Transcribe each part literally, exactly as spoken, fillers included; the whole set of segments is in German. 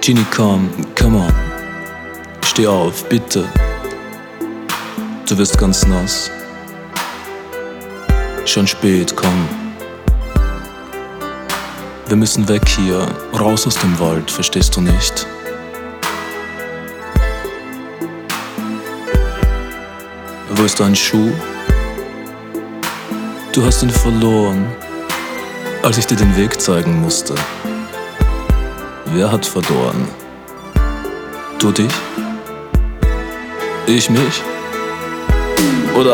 Genie, komm, come on. Steh auf, bitte. Du wirst ganz nass. Schon spät, komm. Wir müssen weg hier, raus aus dem Wald, verstehst du nicht? Wo ist dein Schuh? Du hast ihn verloren, als ich dir den Weg zeigen musste. Wer hat verloren? Du dich? Ich mich? Oder?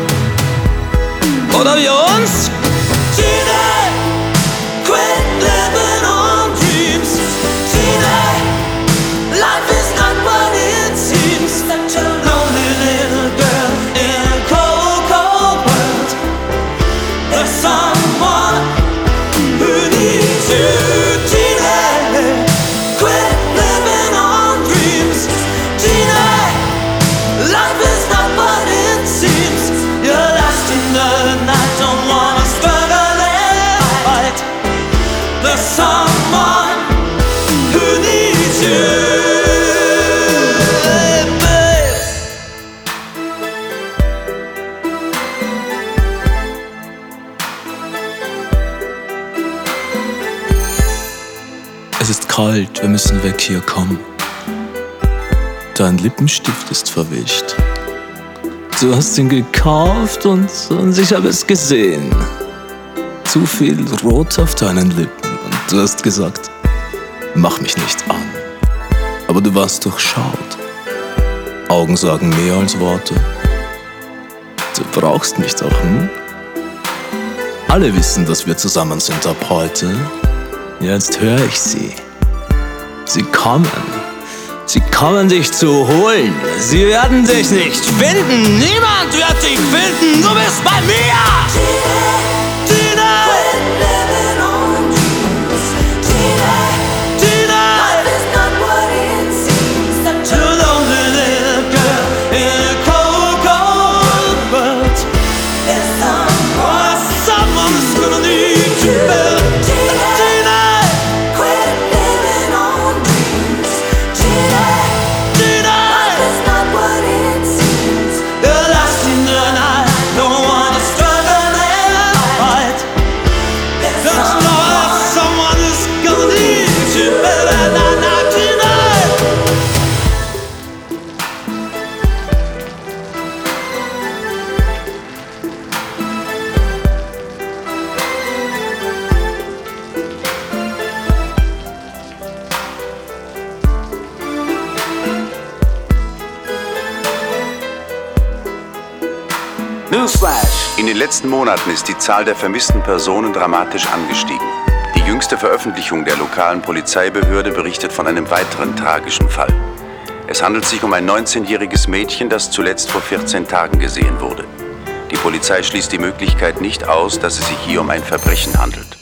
Oder wir uns? Tina, quit living on dreams. Tina, life is not what it seems. Such a lonely little girl in a cold, cold world. There's someone who needs you. Tina, quit living on dreams. Tina, life is not what it seems. You're lost in the night, don't wanna struggle and fight. There's someone who needs you, babe. Es ist kalt, wir müssen weg hier, komm. Dein Lippenstift ist verwischt. Du hast ihn gekauft und, und ich habe es gesehen. Zu viel Rot auf deinen Lippen und du hast gesagt, mach mich nicht an. Aber du warst durchschaut. Augen sagen mehr als Worte. Du brauchst mich doch, hm? Alle wissen, dass wir zusammen sind ab heute. Jetzt höre ich sie. Sie kommen. Sie kommen dich zu holen. Sie werden dich nicht finden. Niemand wird dich finden. Du bist bei mir. Tina, quit living on dreams. Tina, Tina, life is not what it seems. Such a lonely little girl in a cold, cold world. There's someone, someone is gonna need you. Tina, Tina, quit living on dreams. Tina, Tina, life is not what it seems. you're lost in the night. Don't wanna struggle and fight. There's Just know that someone is gonna need you, baby. Nah, nah, tonight. Newsflash! In den letzten Monaten ist die Zahl der vermissten Personen dramatisch angestiegen. Die jüngste Veröffentlichung der lokalen Polizeibehörde berichtet von einem weiteren tragischen Fall. Es handelt sich um ein neunzehnjähriges Mädchen, das zuletzt vor vierzehn Tagen gesehen wurde. Die Polizei schließt die Möglichkeit nicht aus, dass es sich hier um ein Verbrechen handelt.